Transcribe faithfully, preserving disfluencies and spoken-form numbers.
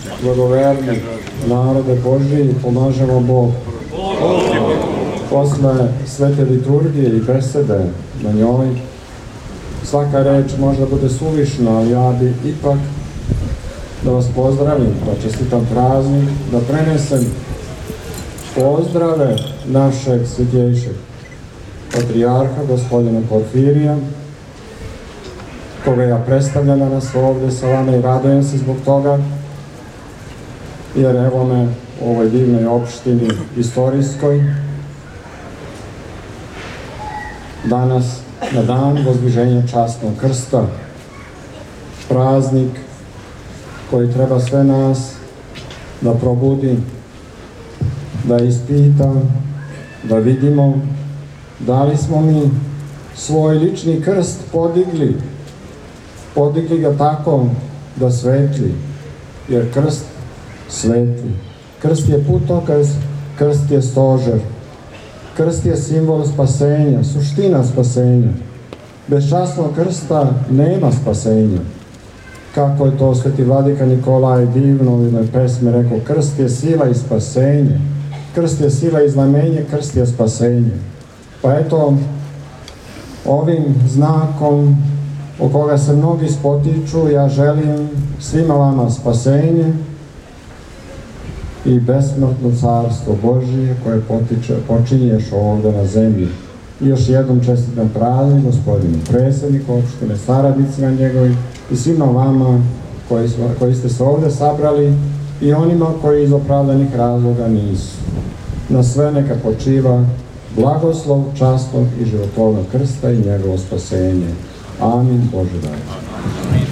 blagoverni narode Božiji, pomažemo Bog. Posle svete liturgije i besede na njoj, svaka reč možda bude suvišna, ali ja bi ipak da vas pozdravim, da čestitam praznik, da prenesem pozdrave našeg svetjejšeg patrijarha, gospodina Porfirija, koga ja predstavljam danas ovde sa vama i radujem se zbog toga, jer evo me u ovoj divnoj opštini istorijskoj, danas na dan Vozdiženja časnog krsta, praznik koji treba sve nas da probudi, da ispita, da vidimo da li smo mi svoj lični krst podigli, podigli ga tako da svetli, jer krst svetli. Krst je putokaz, krst je stožer, krst je simbol spasenja, suština spasenja. Bez časnog krsta nema spasenja. Kako je to sveti vladika Nikolaj divno u jednoj pesmi rekao, krst je sila i spasenje, krst je sila i znamenje, krst je spasenje. Pa eto, ovim znakom o koga se mnogi spotiču, ja želim svima vama spasenje i besmrtno carstvo Božije koje potiče, počinješ ovde na zemlji. I još jednom čestitam praznik gospodinu predsjedniku opštine, saradnicima njegovim i svima vama koji, koji ste se ovde sabrali i onima koji iz opravdanih razloga nisu. Na sve neka počiva blagoslov časnog i životvornog krsta i njegovo spasenje. Amin. Bože daj.